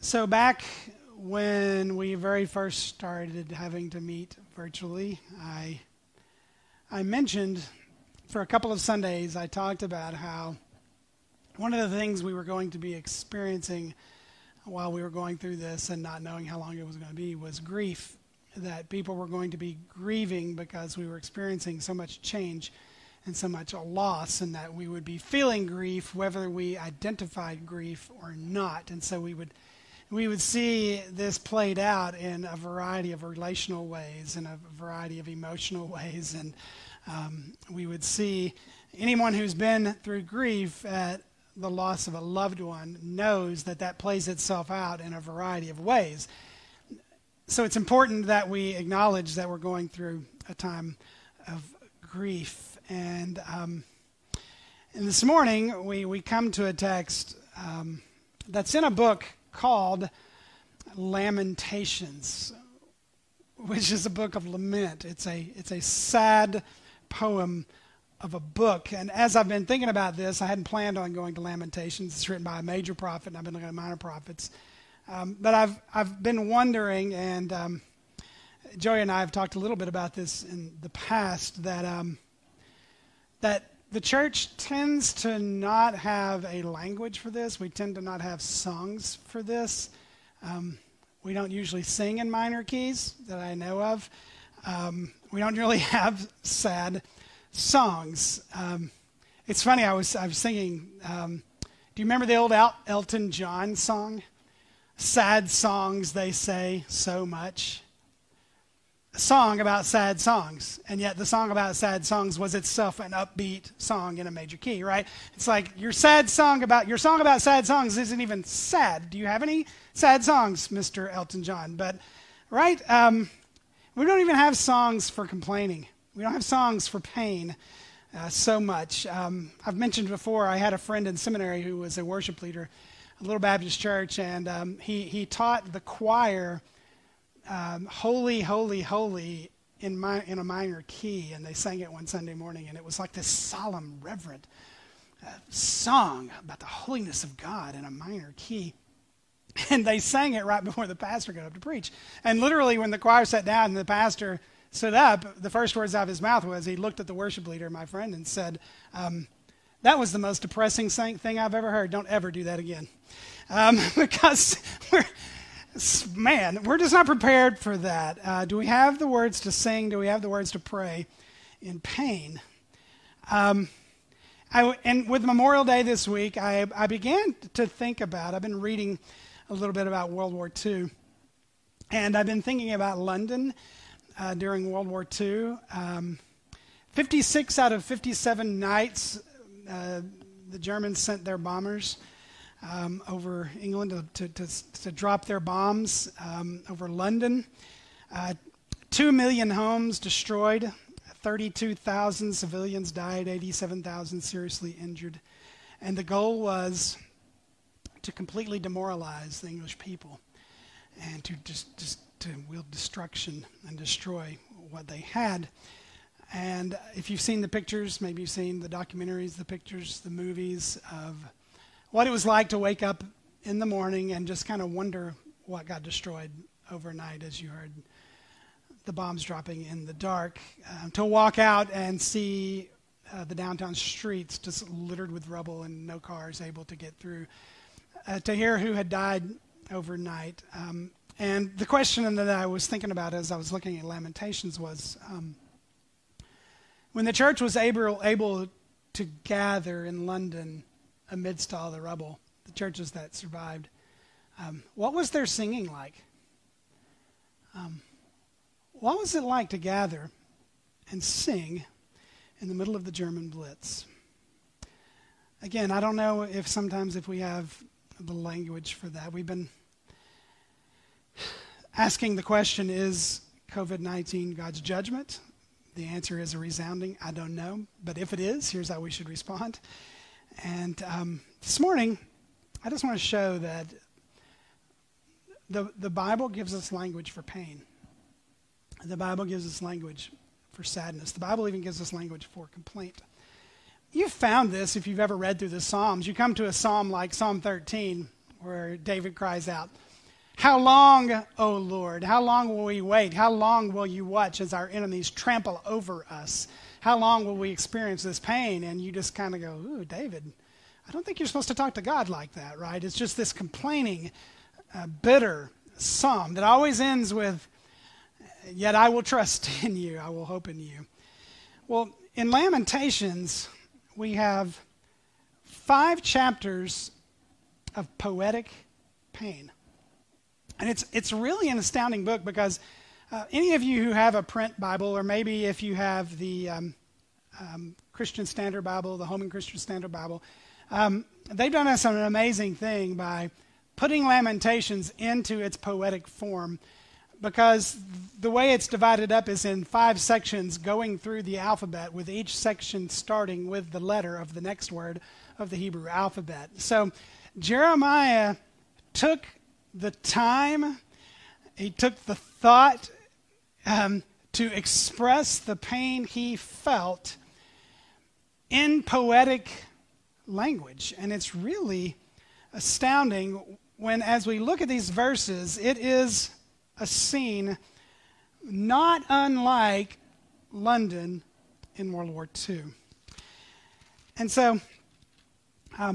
So back when we very first started having to meet virtually, I mentioned for a couple of Sundays, I talked about how one of the things we were going to be experiencing while we were going through this and not knowing how long it was going to be was grief, that people were going to be grieving because we were experiencing so much change and so much loss, and that we would be feeling grief whether we identified grief or not. And so we would see this played out in a variety of relational ways, in a variety of emotional ways, and we would see anyone who's been through grief at the loss of a loved one knows that that plays itself out in a variety of ways. So it's important that we acknowledge that we're going through a time of grief. And this morning we come to a text that's in a book called Lamentations, which is a book of lament. It's a sad poem of a book. And as I've been thinking about this, I hadn't planned on going to Lamentations. It's written by a major prophet, and I've been looking at minor prophets. But I've been wondering, and Joey and I have talked a little bit about this in the past, that the church tends to not have a language for this. We tend to not have songs for this. We don't usually sing in minor keys that I know of. We don't really have sad songs. It's funny, I was singing, do you remember the old Elton John song? Sad songs, they say so much. A song about sad songs, and yet the song about sad songs was itself an upbeat song in a major key, right? It's like your song about sad songs isn't even sad. Do you have any sad songs, Mr. Elton John? But right, we don't even have songs for complaining. We don't have songs for pain so much. I've mentioned before, I had a friend in seminary who was a worship leader, a little Baptist church, and he taught the choir Holy, Holy, Holy in a minor key, and they sang it one Sunday morning, and it was like this solemn, reverent song about the holiness of God in a minor key. And they sang it right before the pastor got up to preach. And literally when the choir sat down and the pastor stood up, the first words out of his mouth was, he looked at the worship leader, my friend, and said, that was the most depressing thing I've ever heard. Don't ever do that again. Because we're just not prepared for that. Do we have the words to sing? Do we have the words to pray in pain? And with Memorial Day this week, I began to think about, I've been reading a little bit about World War II, and I've been thinking about London during World War II. 56 out of 57 nights, the Germans sent their bombers over England to drop their bombs over London. 2 million homes destroyed, 32,000 civilians died, 87,000 seriously injured. And the goal was to completely demoralize the English people and to just to wield destruction and destroy what they had. And if you've seen the pictures, maybe you've seen the documentaries, the pictures, the movies of what it was like to wake up in the morning and just kind of wonder what got destroyed overnight as you heard the bombs dropping in the dark, to walk out and see the downtown streets just littered with rubble and no cars able to get through, to hear who had died overnight. And the question that I was thinking about as I was looking at Lamentations was, when the church was able to gather in London amidst all the rubble, the churches that survived, what was their singing like? What was it like to gather and sing in the middle of the German Blitz? Again, I don't know if sometimes if we have the language for that. We've been asking the question, is COVID-19 God's judgment? The answer is a resounding, I don't know. But if it is, here's how we should respond. And this morning, I just want to show that the Bible gives us language for pain. The Bible gives us language for sadness. The Bible even gives us language for complaint. You've found this if you've ever read through the Psalms. You come to a psalm like Psalm 13, where David cries out, How long, O Lord? How long will we wait? How long will you watch as our enemies trample over us? How long will we experience this pain? And you just kind of go, ooh, David, I don't think you're supposed to talk to God like that, right? It's just this complaining, bitter psalm that always ends with, yet I will trust in you, I will hope in you. Well, in Lamentations, we have 5 chapters of poetic pain. And it's really an astounding book because any of you who have a print Bible, or maybe if you have the Christian Standard Bible, the Holman Christian Standard Bible, they've done us an amazing thing by putting Lamentations into its poetic form, because the way it's divided up is in 5 sections going through the alphabet, with each section starting with the letter of the next word of the Hebrew alphabet. So Jeremiah took the time, he took the thought to express the pain he felt in poetic language. And it's really astounding when, as we look at these verses, it is a scene not unlike London in World War II. And so I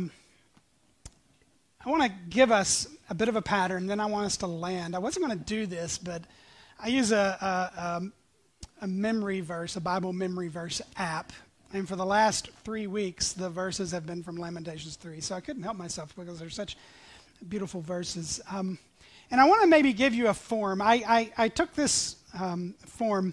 want to give us a bit of a pattern, then I want us to land. I wasn't going to do this, but I use a memory verse, a Bible memory verse app. And for the last 3 weeks, the verses have been from Lamentations 3. So I couldn't help myself because they're such beautiful verses. And I want to maybe give you a form. I took this form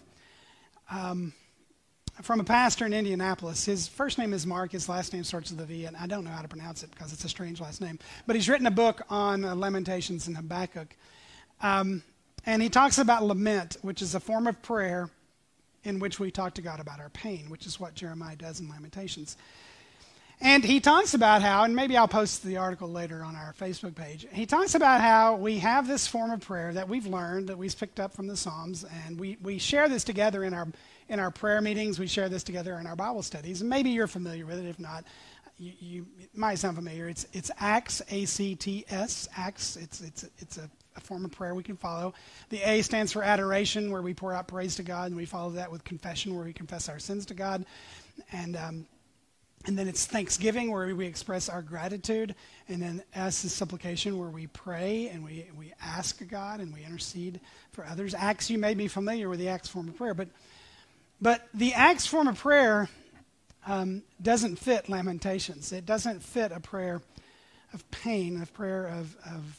from a pastor in Indianapolis. His first name is Mark. His last name starts with a V, and I don't know how to pronounce it because it's a strange last name. But he's written a book on Lamentations and Habakkuk. And he talks about lament, which is a form of prayer in which we talk to God about our pain, which is what Jeremiah does in Lamentations. And he talks about how, and maybe I'll post the article later on our Facebook page, he talks about how we have this form of prayer that we've learned, that we've picked up from the Psalms, and we share this together in our prayer meetings. We share this together in our Bible studies. And maybe you're familiar with it. If not, it might sound familiar. It's Acts, A-C-T-S, Acts. It's a form of prayer we can follow. The A stands for adoration, where we pour out praise to God, and we follow that with confession, where we confess our sins to God. And then it's thanksgiving, where we express our gratitude. And then S is supplication, where we pray and we ask God and we intercede for others. Acts, you may be familiar with the Acts form of prayer. But the Acts form of prayer doesn't fit Lamentations. It doesn't fit a prayer of pain, a prayer of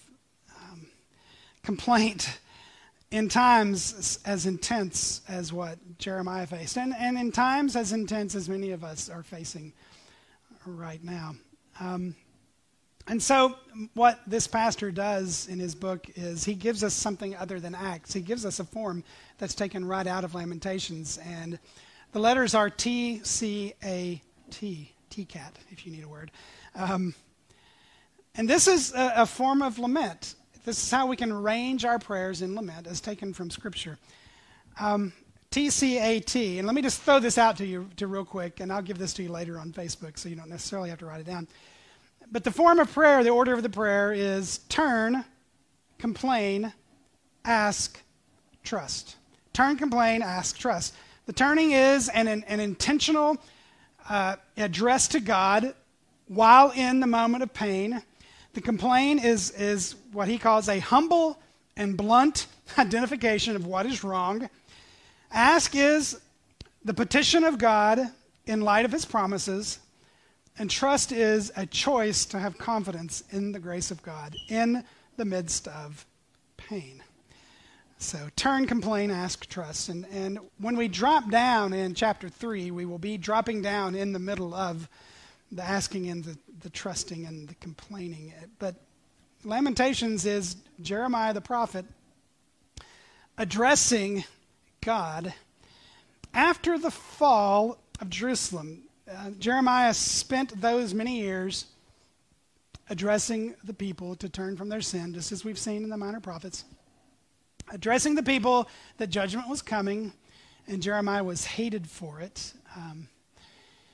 complaint in times as intense as what Jeremiah faced. And in times as intense as many of us are facing right now. And so what this pastor does in his book is he gives us something other than Acts. He gives us a form that's taken right out of Lamentations. And the letters are T-C-A-T, TCAT, if you need a word. And this is a form of lament. This is how we can arrange our prayers in lament as taken from Scripture. T-C-A-T, and let me just throw this out to you real quick, and I'll give this to you later on Facebook so you don't necessarily have to write it down. But the form of prayer, the order of the prayer is turn, complain, ask, trust. Turn, complain, ask, trust. The turning is an intentional address to God while in the moment of pain. The complain is what he calls a humble and blunt identification of what is wrong. Ask is the petition of God in light of his promises. And trust is a choice to have confidence in the grace of God in the midst of pain. So turn, complain, ask, trust. And when we drop down in chapter 3, we will be dropping down in the middle of the asking and the trusting and the complaining. But Lamentations is Jeremiah the prophet addressing God after the fall of Jerusalem. Jeremiah spent those many years addressing the people to turn from their sin, just as we've seen in the minor prophets. Addressing the people that judgment was coming, and Jeremiah was hated for it.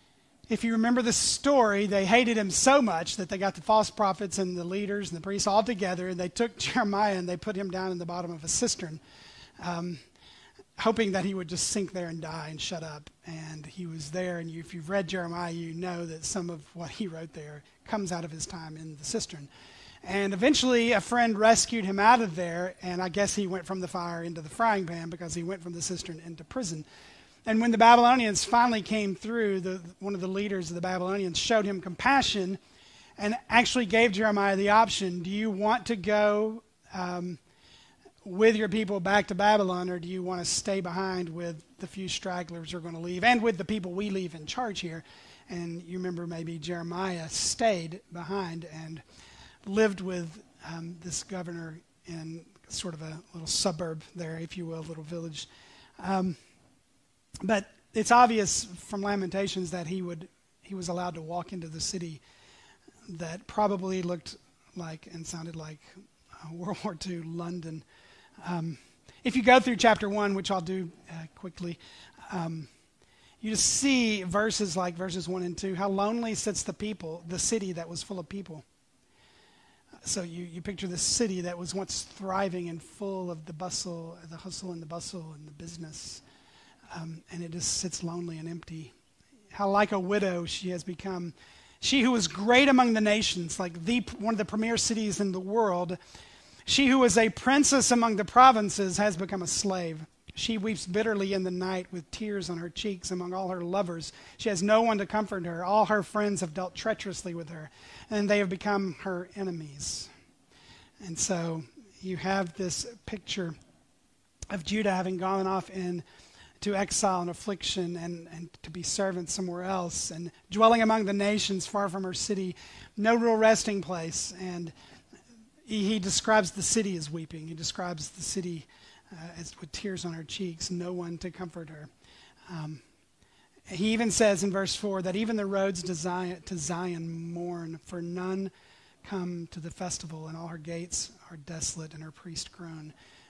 If you remember the story, they hated him so much that they got the false prophets and the leaders and the priests all together, and they took Jeremiah and they put him down in the bottom of a cistern, hoping that he would just sink there and die and shut up. And he was there, and if you've read Jeremiah, you know that some of what he wrote there comes out of his time in the cistern. And eventually a friend rescued him out of there, and I guess he went from the fire into the frying pan because he went from the cistern into prison. And when the Babylonians finally came through, one of the leaders of the Babylonians showed him compassion and actually gave Jeremiah the option, do you want to go with your people back to Babylon, or do you want to stay behind with the few stragglers who are going to leave and with the people we leave in charge here? And you remember maybe Jeremiah stayed behind and lived with this governor in sort of a little suburb there, if you will, a little village. But it's obvious from Lamentations that he was allowed to walk into the city that probably looked like and sounded like World War II London. If you go through chapter 1, which I'll do quickly, you just see verses like verses 1 and 2, how lonely sits the city that was full of people. So you picture this city that was once thriving and full of the bustle, the hustle and the bustle and the business. And it just sits lonely and empty. How like a widow she has become. She who was great among the nations, like one of the premier cities in the world. She who was a princess among the provinces has become a slave. She weeps bitterly in the night with tears on her cheeks among all her lovers. She has no one to comfort her. All her friends have dealt treacherously with her, and they have become her enemies. And so you have this picture of Judah having gone off into exile and affliction and to be servants somewhere else, and dwelling among the nations far from her city, no real resting place. And he describes the city as weeping. He describes the city as with tears on her cheeks, no one to comfort her. He even says in verse 4 that even the roads to Zion mourn, for none come to the festival, and all her gates are desolate and her priests groan.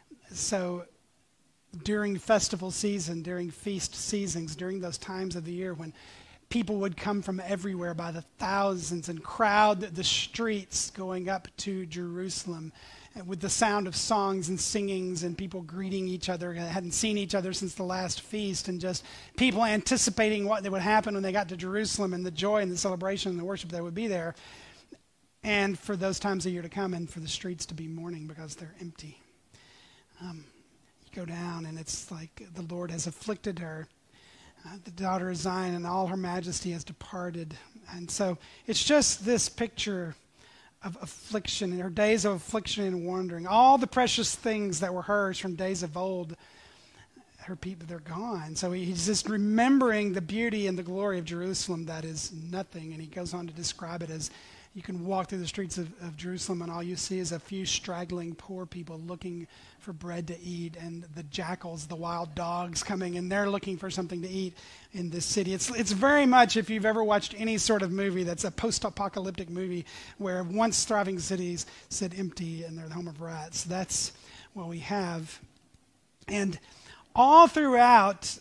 So during festival season, during feast seasons, during those times of the year when people would come from everywhere by the thousands and crowd the streets going up to Jerusalem with the sound of songs and singings and people greeting each other, hadn't seen each other since the last feast, and just people anticipating what would happen when they got to Jerusalem and the joy and the celebration and the worship that would be there. And for those times of year to come, and for the streets to be mourning because they're empty. You go down and it's like the Lord has afflicted her. The daughter of Zion, and all her majesty has departed. And so it's just this picture of affliction, and her days of affliction and wandering. All the precious things that were hers from days of old, her people, they're gone. So he's just remembering the beauty and the glory of Jerusalem that is nothing. And he goes on to describe it as you can walk through the streets of Jerusalem and all you see is a few straggling poor people looking for bread to eat, and the jackals, the wild dogs coming, and they're looking for something to eat in this city. It's very much, if you've ever watched any sort of movie that's a post-apocalyptic movie where once thriving cities sit empty and they're the home of rats. That's what we have. And all throughout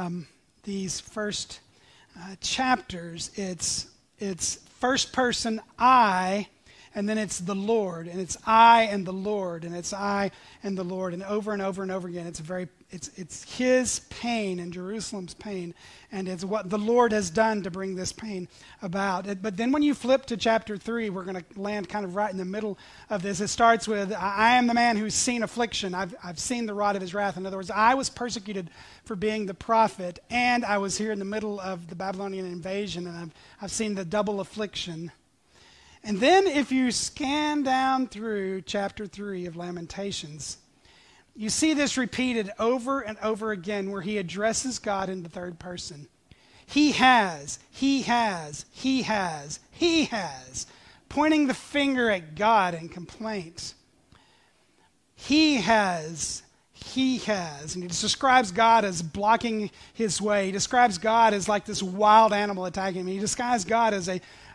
these first chapters, it's first person I, and then it's the Lord, and it's I and the Lord, and it's I and the Lord, and over and over and over again. It's his pain and Jerusalem's pain, and it's what the Lord has done to bring this pain about. But then when you flip to chapter 3, we're going to land kind of right in the middle of this. It starts with, I am the man who's seen affliction. I've seen the rod of his wrath. In other words, I was persecuted for being the prophet, and I was here in the middle of the Babylonian invasion, and I've seen the double affliction. And then if you scan down through chapter 3 of Lamentations, you see this repeated over and over again where he addresses God in the third person. He has, pointing the finger at God in complaint. He has, and he describes God as blocking his way. He describes God as like this wild animal attacking him. He describes God as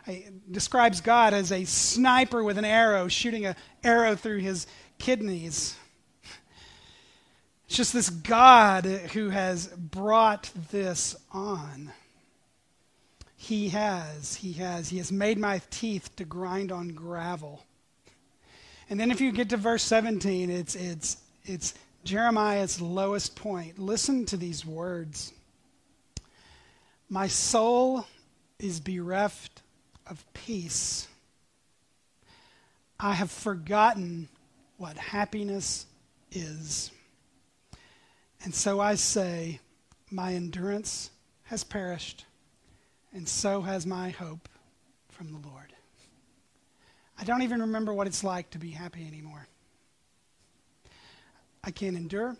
a sniper with an arrow shooting an arrow through his kidneys. It's just this God who has brought this on. He has. He has made my teeth to grind on gravel. And then if you get to verse 17, it's Jeremiah's lowest point. Listen to these words. My soul is bereft of peace. I have forgotten what happiness is. And so I say, my endurance has perished, and so has my hope from the Lord. I don't even remember what it's like to be happy anymore. I can't endure.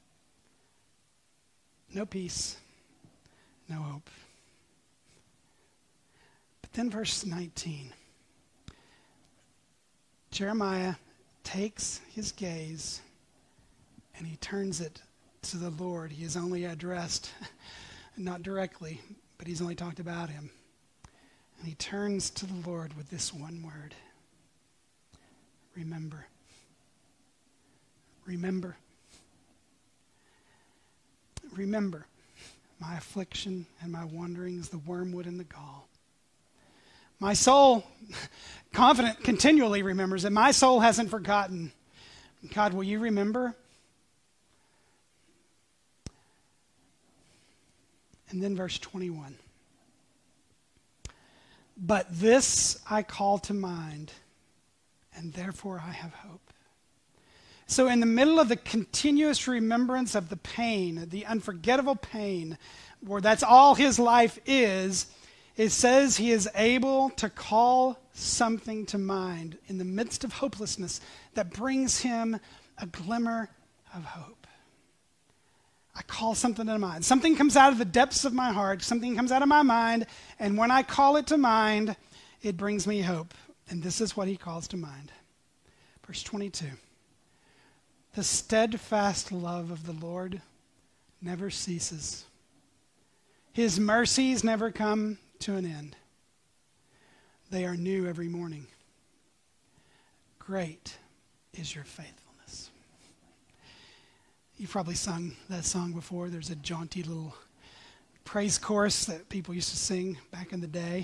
No peace. No hope. But then verse 19. Jeremiah takes his gaze and he turns it to the Lord. He is only addressed, not directly, but he's only talked about him. And he turns to the Lord with this one word. Remember. Remember. Remember my affliction and my wanderings, the wormwood and the gall. My soul, confident, continually remembers it. My soul hasn't forgotten. God, will you remember? And then verse 21. But this I call to mind, and therefore I have hope. So in the middle of the continuous remembrance of the pain, the unforgettable pain, where that's all his life is, it says he is able to call something to mind in the midst of hopelessness that brings him a glimmer of hope. I call something to mind. Something comes out of the depths of my heart. Something comes out of my mind. And when I call it to mind, it brings me hope. And this is what he calls to mind. Verse 22. The steadfast love of the Lord never ceases. His mercies never come to an end. They are new every morning. Great is your faithfulness. You've probably sung that song before. There's a jaunty little praise chorus that people used to sing back in the day.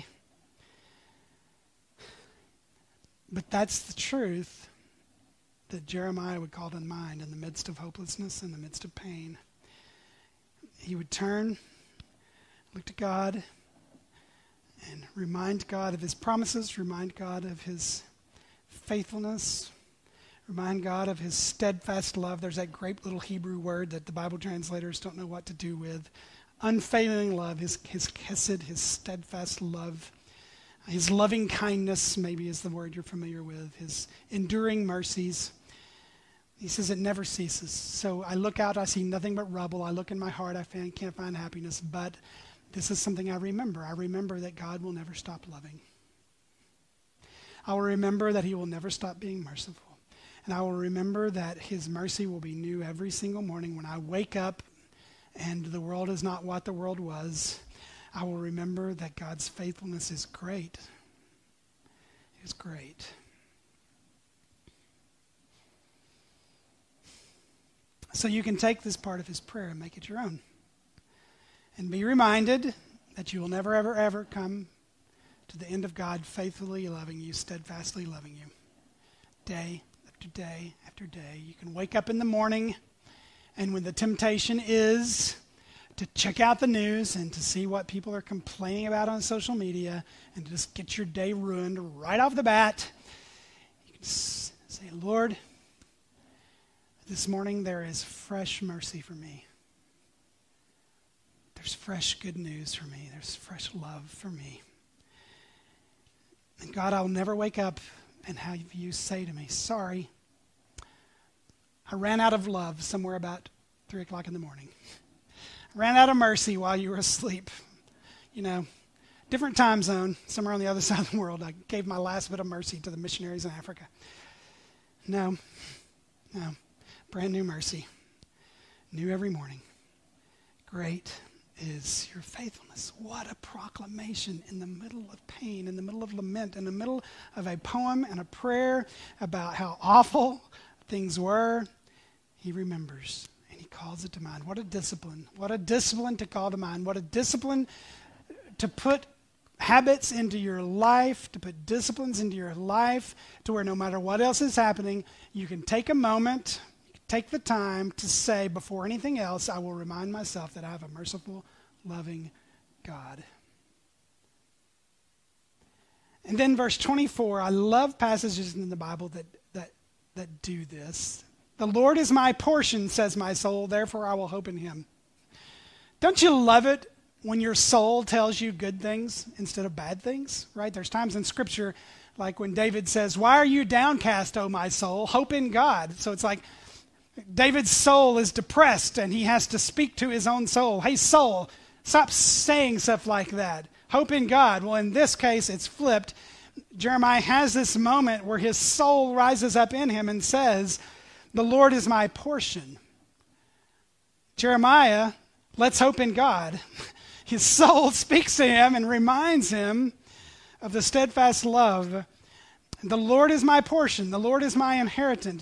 But that's the truth that Jeremiah would call to mind in the midst of hopelessness, in the midst of pain. He would turn, look to God, and remind God of his promises, remind God of his faithfulness, remind God of his steadfast love. There's that great little Hebrew word that the Bible translators don't know what to do with. Unfailing love, his chesed, his steadfast love. His loving kindness, maybe is the word you're familiar with. His enduring mercies. He says it never ceases. So I look out, I see nothing but rubble. I look in my heart, I can't find happiness. But this is something I remember. I remember that God will never stop loving. I will remember that he will never stop being merciful. And I will remember that his mercy will be new every single morning when I wake up and the world is not what the world was. I will remember that God's faithfulness is great. It's great. So you can take this part of his prayer and make it your own. And be reminded that you will never, ever, ever come to the end of God faithfully loving you, steadfastly loving you. Day after day after day. You can wake up in the morning, and when the temptation is to check out the news and to see what people are complaining about on social media and to just get your day ruined right off the bat, you can say, Lord, this morning there is fresh mercy for me. There's fresh good news for me. There's fresh love for me. And God, I'll never wake up and have you say to me, sorry, I ran out of love somewhere about 3 o'clock in the morning. Ran out of mercy while you were asleep. You know, different time zone, somewhere on the other side of the world. I gave my last bit of mercy to the missionaries in Africa. No. Brand new mercy. New every morning. Great is your faithfulness. What a proclamation in the middle of pain, in the middle of lament, in the middle of a poem and a prayer about how awful things were. He remembers. He calls it to mind. What a discipline. What a discipline to call to mind. What a discipline to put habits into your life, to put disciplines into your life, to where no matter what else is happening, you can take a moment, take the time to say, before anything else, I will remind myself that I have a merciful, loving God. And then verse 24, I love passages in the Bible that do this. The Lord is my portion, says my soul, therefore I will hope in him. Don't you love it when your soul tells you good things instead of bad things, right? There's times in Scripture, like when David says, why are you downcast, O my soul? Hope in God. So it's like David's soul is depressed and he has to speak to his own soul. Hey, soul, stop saying stuff like that. Hope in God. Well, in this case, it's flipped. Jeremiah has this moment where his soul rises up in him and says, the Lord is my portion. Jeremiah, let's hope in God. His soul speaks to him and reminds him of the steadfast love. The Lord is my portion. The Lord is my inheritance.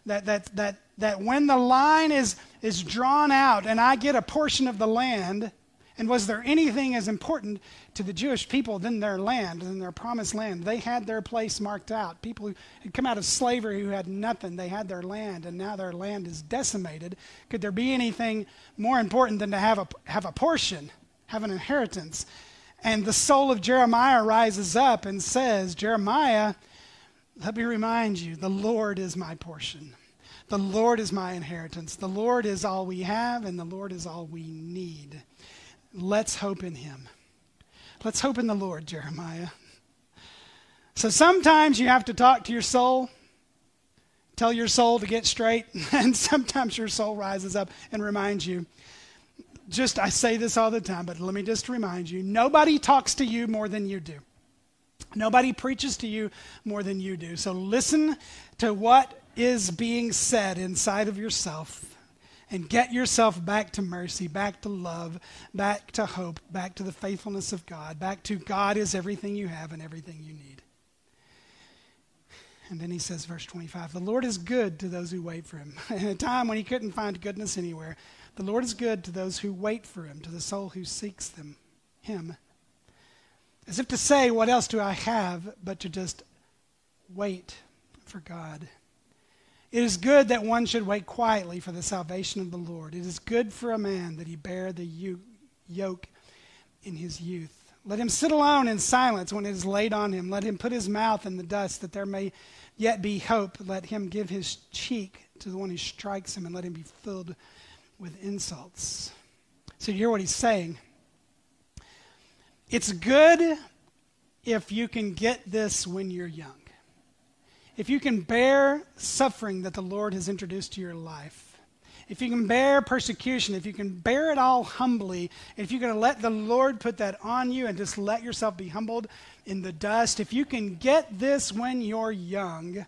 That when the line is drawn out and I get a portion of the land, and was there anything as important to the Jewish people than their land, than their promised land? They had their place marked out. People who had come out of slavery who had nothing, they had their land, and now their land is decimated. Could there be anything more important than to have a portion, have an inheritance? And the soul of Jeremiah rises up and says, Jeremiah, let me remind you, the Lord is my portion. The Lord is my inheritance. The Lord is all we have, and the Lord is all we need. Let's hope in him. Let's hope in the Lord, Jeremiah. So sometimes you have to talk to your soul, tell your soul to get straight, and sometimes your soul rises up and reminds you. I say this all the time, but let me just remind you, nobody talks to you more than you do. Nobody preaches to you more than you do. So listen to what is being said inside of yourself. And get yourself back to mercy, back to love, back to hope, back to the faithfulness of God, back to God is everything you have and everything you need. And then he says, verse 25, the Lord is good to those who wait for him. In a time when he couldn't find goodness anywhere, the Lord is good to those who wait for him, to the soul who seeks him. As if to say, what else do I have but to just wait for God? It is good that one should wait quietly for the salvation of the Lord. It is good for a man that he bear the yoke in his youth. Let him sit alone in silence when it is laid on him. Let him put his mouth in the dust that there may yet be hope. Let him give his cheek to the one who strikes him, and let him be filled with insults. So you hear what he's saying. It's good if you can get this when you're young. If you can bear suffering that the Lord has introduced to your life, if you can bear persecution, if you can bear it all humbly, if you're going to let the Lord put that on you and just let yourself be humbled in the dust, if you can get this when you're young,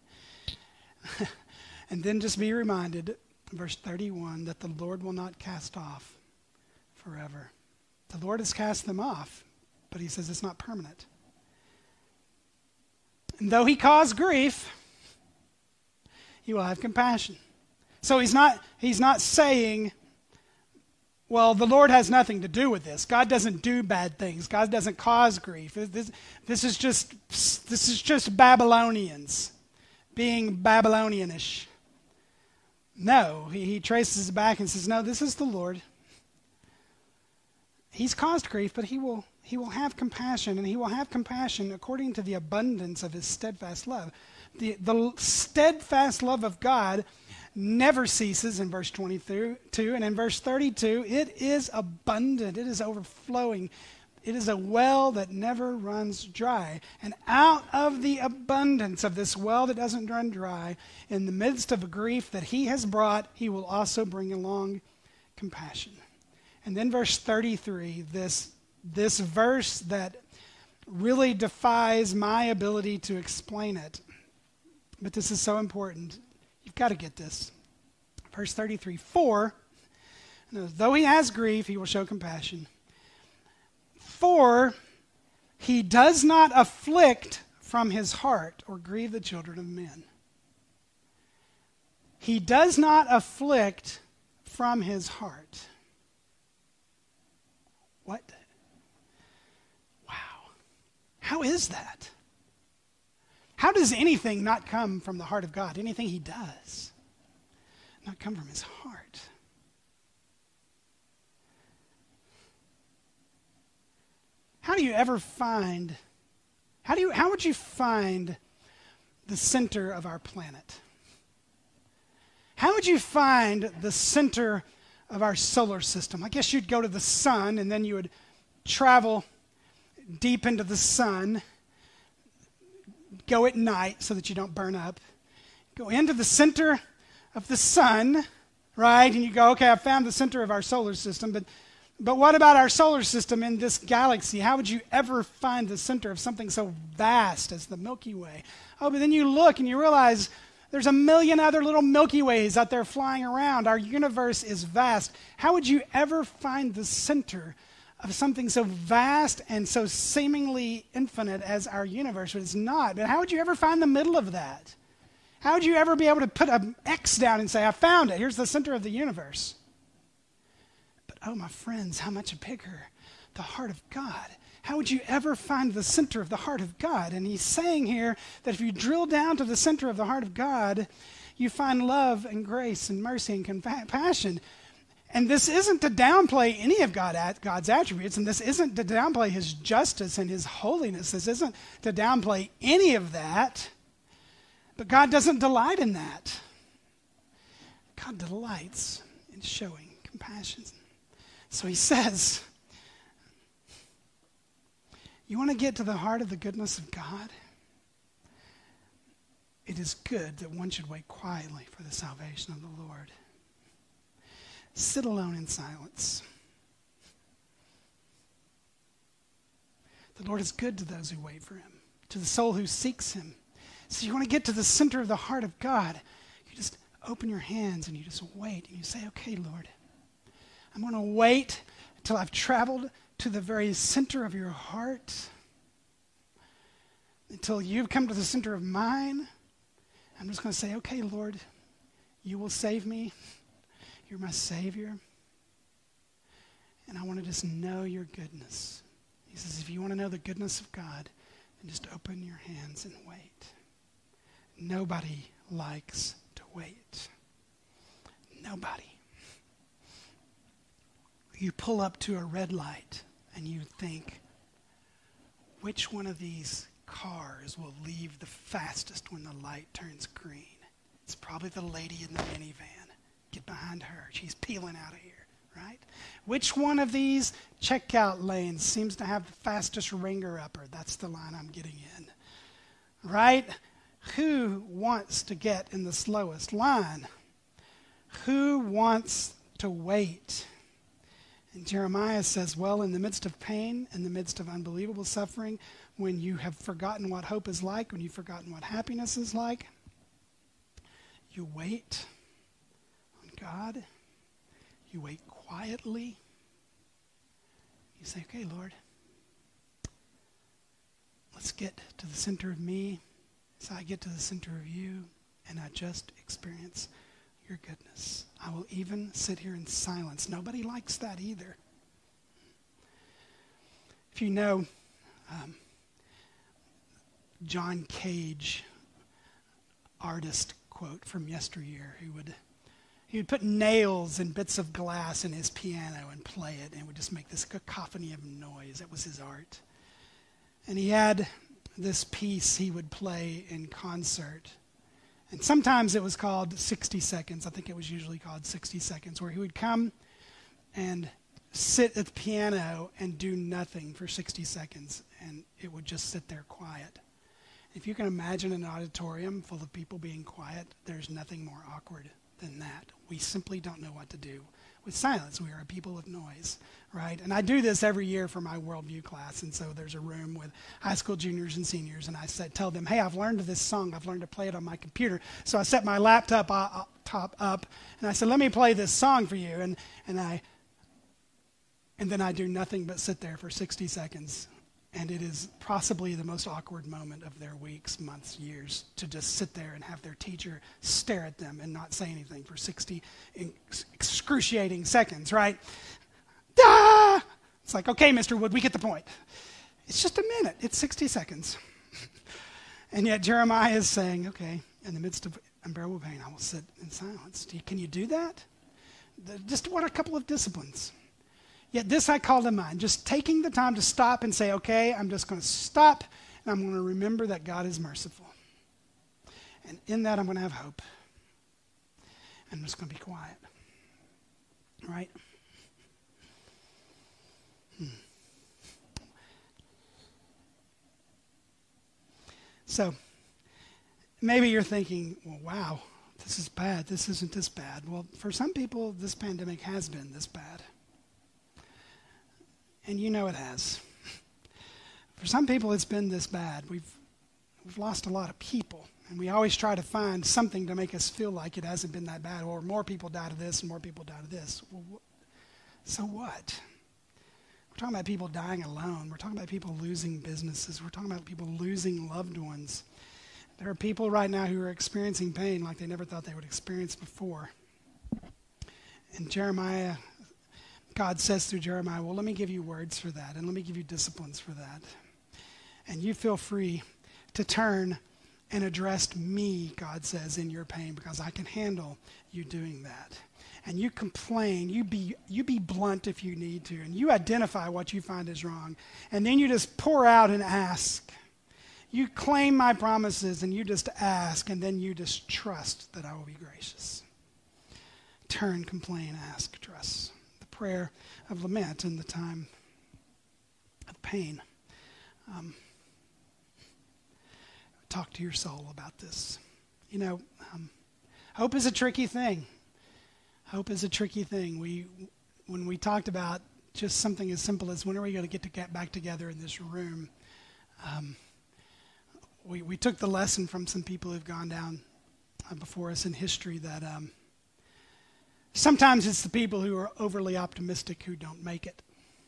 and then just be reminded, verse 31, that the Lord will not cast off forever. The Lord has cast them off, but he says it's not permanent. And though he cause grief, he will have compassion. So he's not saying, well, the Lord has nothing to do with this. God doesn't do bad things. God doesn't cause grief. This is just Babylonians being Babylonianish. No, he traces back and says, no, this is the Lord. He's caused grief, but he will have compassion, and he will have compassion according to the abundance of his steadfast love. The steadfast love of God never ceases in verse 22, and in verse 32, it is abundant, it is overflowing. It is a well that never runs dry. And out of the abundance of this well that doesn't run dry, in the midst of a grief that he has brought, he will also bring along compassion. And then verse 33, this verse that really defies my ability to explain it. But this is so important. You've got to get this. Verse 33, for, though he has grief, he will show compassion. For he does not afflict from his heart or grieve the children of men. He does not afflict from his heart. What? Wow. How is that? How does anything not come from the heart of God? Anything he does not come from his heart? How would you find the center of our planet? How would you find the center of our solar system? I guess you'd go to the sun, and then you would travel deep into the sun, go at night so that you don't burn up, go into the center of the sun, right? And you go, okay, I found the center of our solar system, but what about our solar system in this galaxy? How would you ever find the center of something so vast as the Milky Way? Oh, but then you look and you realize there's a million other little Milky Ways out there flying around. Our universe is vast. How would you ever find the center of something so vast and so seemingly infinite as our universe? But it's not. But how would you ever find the middle of that? How would you ever be able to put an X down and say, I found it. Here's the center of the universe. Oh, my friends, how much bigger the heart of God. How would you ever find the center of the heart of God? And he's saying here that if you drill down to the center of the heart of God, you find love and grace and mercy and compassion. And this isn't to downplay any of God's attributes, and this isn't to downplay his justice and his holiness. This isn't to downplay any of that. But God doesn't delight in that. God delights in showing compassion. So he says, you want to get to the heart of the goodness of God? It is good that one should wait quietly for the salvation of the Lord. Sit alone in silence. The Lord is good to those who wait for him, to the soul who seeks him. So you want to get to the center of the heart of God. You just open your hands and you just wait and you say, okay, Lord, I'm going to wait until I've traveled to the very center of your heart, until you've come to the center of mine. I'm just going to say, okay, Lord, you will save me. You're my Savior. And I want to just know your goodness. He says, if you want to know the goodness of God, then just open your hands and wait. Nobody likes to wait. Nobody. You pull up to a red light and you think, which one of these cars will leave the fastest when the light turns green? It's probably the lady in the minivan. Get behind her. She's peeling out of here, right? Which one of these checkout lanes seems to have the fastest ringer-upper? That's the line I'm getting in, right? Who wants to get in the slowest line? Who wants to wait? And Jeremiah says, well, in the midst of pain, in the midst of unbelievable suffering, when you have forgotten what hope is like, when you've forgotten what happiness is like, you wait on God. You wait quietly. You say, okay, Lord, let's get to the center of me so I get to the center of you and I just experience your goodness. I will even sit here in silence. Nobody likes that either. If you know John Cage, artist quote from yesteryear, he would put nails and bits of glass in his piano and play it, and it would just make this cacophony of noise. That was his art. And he had this piece he would play in concert. And sometimes it was called 60 Seconds. I think it was usually called 60 Seconds, where he would come and sit at the piano and do nothing for 60 seconds, and it would just sit there quiet. If you can imagine an auditorium full of people being quiet, there's nothing more awkward than that. We simply don't know what to do with silence. We are a people of noise, right? And I do this every year for my worldview class, and so there's a room with high school juniors and seniors, and I tell them, hey, I've learned this song. I've learned to play it on my computer. So I set my laptop up, and I said, let me play this song for you. And then I do nothing but sit there for 60 seconds. And it is possibly the most awkward moment of their weeks, months, years, to just sit there and have their teacher stare at them and not say anything for 60 excruciating seconds, right? Ah! It's like, okay, Mr. Wood, we get the point. It's just a minute. It's 60 seconds. And yet Jeremiah is saying, okay, in the midst of unbearable pain, I will sit in silence. Can you do that? Just what a couple of disciplines. Yet this I call to mind, just taking the time to stop and say, okay, I'm just going to stop, and I'm going to remember that God is merciful. And in that, I'm going to have hope. I'm just going to be quiet. Right? So, maybe you're thinking, well, wow, this is bad. This isn't this bad. Well, for some people, this pandemic has been this bad. And you know it has. For some people, it's been this bad. We've lost a lot of people. And we always try to find something to make us feel like it hasn't been that bad, or more people died of this and more people died of this. Well, so what? We're talking about people dying alone. We're talking about people losing businesses. We're talking about people losing loved ones. There are people right now who are experiencing pain like they never thought they would experience before. And Jeremiah, God says through Jeremiah, well, let me give you words for that, and let me give you disciplines for that. And you feel free to turn and address me, God says, in your pain, because I can handle you doing that. And you complain, you be blunt if you need to, and you identify what you find is wrong. And then you just pour out and ask. You claim my promises, and you just ask, and then you just trust that I will be gracious. Turn, complain, ask, trust. The prayer of lament in the time of pain. Talk to your soul about this. You know, hope is a tricky thing. Hope is a tricky thing. When we talked about just something as simple as when are we going to get back together in this room, we took the lesson from some people who've gone down before us in history that sometimes it's the people who are overly optimistic who don't make it.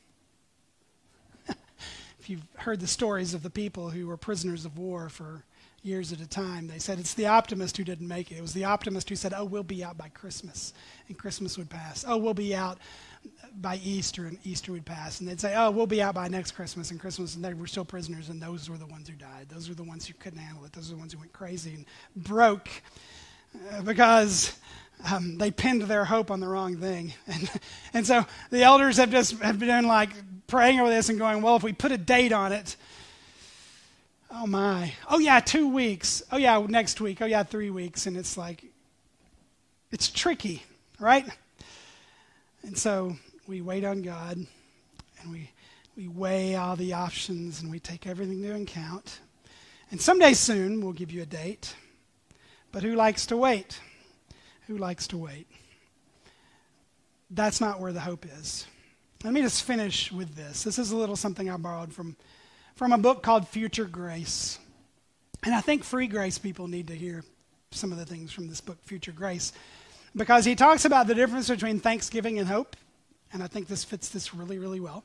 If you've heard the stories of the people who were prisoners of war for years at a time, they said it's the optimist who didn't make it. It was the optimist who said, oh, we'll be out by Christmas, and Christmas would pass. Oh, we'll be out by Easter, and Easter would pass. And they'd say, oh, we'll be out by next Christmas, and they were still prisoners, and those were the ones who died. Those were the ones who couldn't handle it. Those are the ones who went crazy and broke because they pinned their hope on the wrong thing. And so the elders have been like praying over this and going, well, if we put a date on it, oh my, oh yeah, 2 weeks, oh yeah, next week, oh yeah, 3 weeks, and it's like, it's tricky, right? And so we wait on God, and we weigh all the options, and we take everything into account. And someday soon, we'll give you a date. But who likes to wait? Who likes to wait? That's not where the hope is. Let me just finish with this. This is a little something I borrowed from a book called Future Grace. And I think Free Grace people need to hear some of the things from this book, Future Grace, because he talks about the difference between thanksgiving and hope. And I think this fits this really, really well.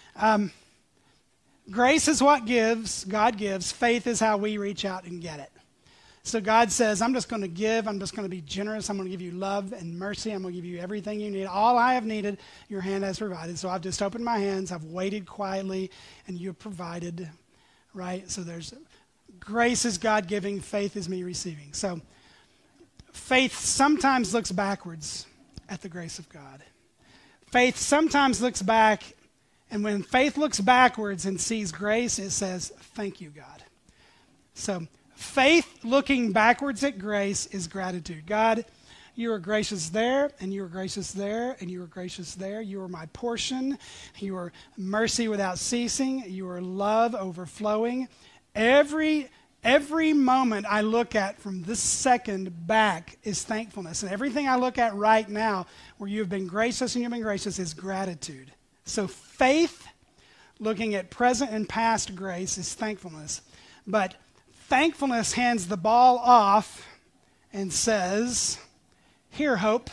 Grace is what God gives. Faith is how we reach out and get it. So God says, I'm just going to give. I'm just going to be generous. I'm going to give you love and mercy. I'm going to give you everything you need. All I have needed, your hand has provided. So I've just opened my hands. I've waited quietly, and you have provided, right? So there's grace is God giving. Faith is me receiving. So faith sometimes looks backwards at the grace of God. Faith sometimes looks back, and when faith looks backwards and sees grace, it says, thank you, God. So faith looking backwards at grace is gratitude. God, you are gracious there, and you are gracious there, and you are gracious there. You are my portion. You are mercy without ceasing. You are love overflowing. Every moment I look at from this second back is thankfulness. And everything I look at right now where you have been gracious and you've been gracious is gratitude. So faith, looking at present and past grace, is thankfulness. But thankfulness hands the ball off and says, here, hope.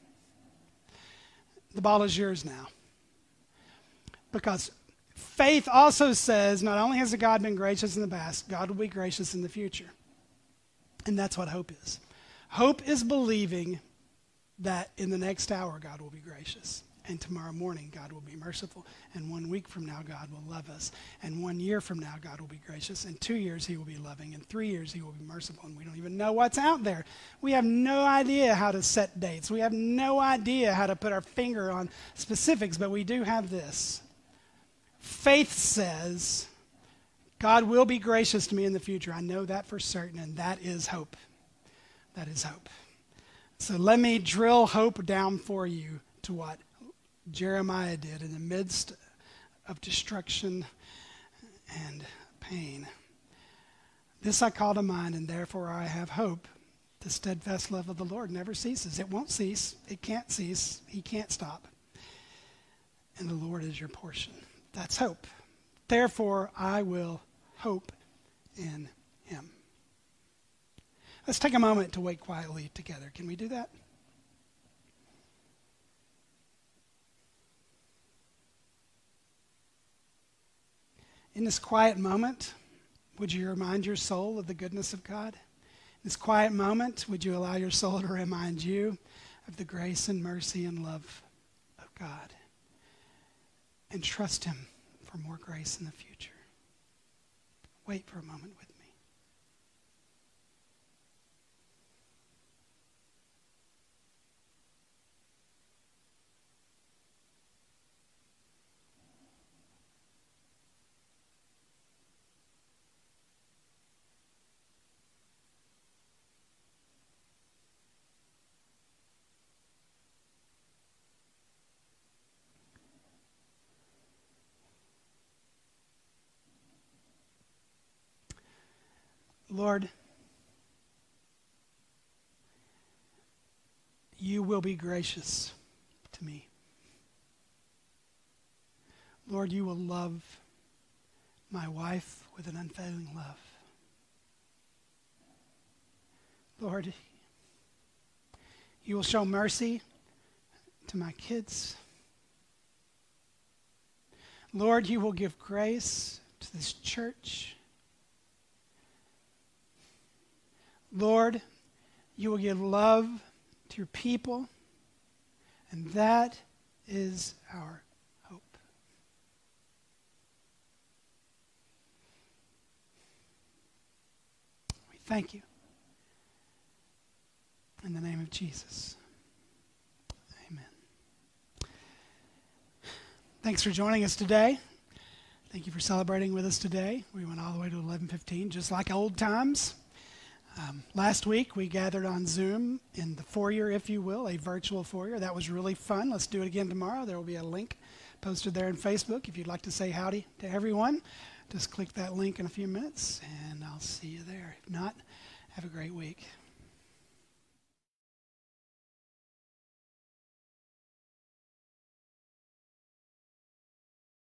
The ball is yours now. Because faith also says, not only has God been gracious in the past, God will be gracious in the future. And that's what hope is. Hope is believing that in the next hour, God will be gracious. And tomorrow morning, God will be merciful. And 1 week from now, God will love us. And 1 year from now, God will be gracious. In 2 years, he will be loving. In 3 years, he will be merciful. And we don't even know what's out there. We have no idea how to set dates. We have no idea how to put our finger on specifics, but we do have this. Faith says, God will be gracious to me in the future. I know that for certain, and that is hope. That is hope. So let me drill hope down for you to what Jeremiah did in the midst of destruction and pain. This I call to mind, and therefore I have hope. The steadfast love of the Lord never ceases. It won't cease. It can't cease. He can't stop. And the Lord is your portion. That's hope. Therefore I will hope in him. Let's take a moment to wait quietly together. Can we do that? In this quiet moment, would you remind your soul of the goodness of God? In this quiet moment, would you allow your soul to remind you of the grace and mercy and love of God? And trust him for more grace in the future. Wait for a moment with me. Lord, you will be gracious to me. Lord, you will love my wife with an unfailing love. Lord, you will show mercy to my kids. Lord, you will give grace to this church. Lord, you will give love to your people, and that is our hope. We thank you. In the name of Jesus. Amen. Thanks for joining us today. Thank you for celebrating with us today. We went all the way to 11:15, just like old times. Last week, we gathered on Zoom in the foyer, if you will, a virtual foyer. That was really fun. Let's do it again tomorrow. There will be a link posted there on Facebook. If you'd like to say howdy to everyone, just click that link in a few minutes, and I'll see you there. If not, have a great week.